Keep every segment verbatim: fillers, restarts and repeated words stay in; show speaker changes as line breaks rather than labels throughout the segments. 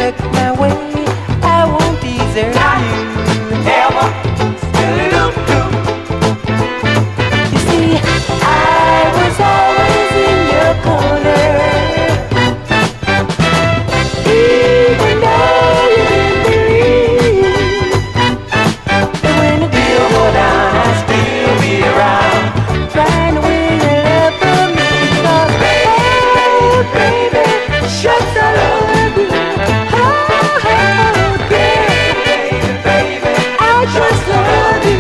look my way, I won't desert you.
Ever, still do.
You see, I was always in your corner, even though you didn't believe that when the deal go down, I'd still be around, trying to win your love for me. 'Cause oh, baby, shucks, I love you. Oh, oh, baby, baby, I just love you.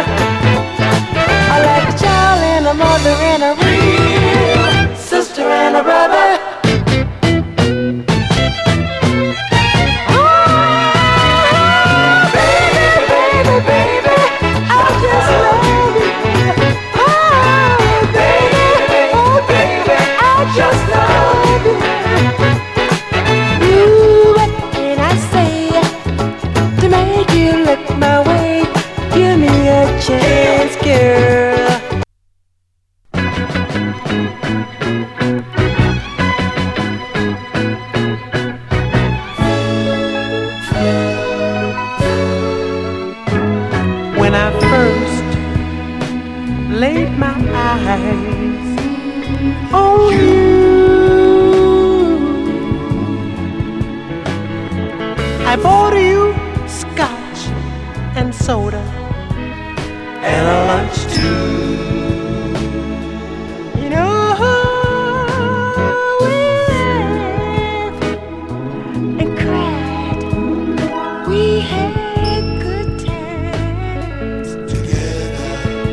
I like a child and a mother and a real sister and a brother. Oh, baby, baby, baby, I just love you. Oh, baby, oh, baby, I just love you. Ooh, what can I say to make you look my way? Give me a chance, girl. When I first laid my eyes on you, I bought you scotch and soda and a lunch too. You know, we laughed and cried. We had good times together.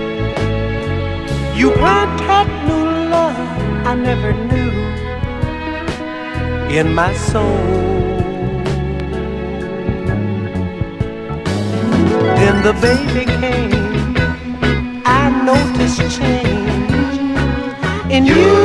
You planted new love I never knew in my soul. Then the baby came, I noticed change in you.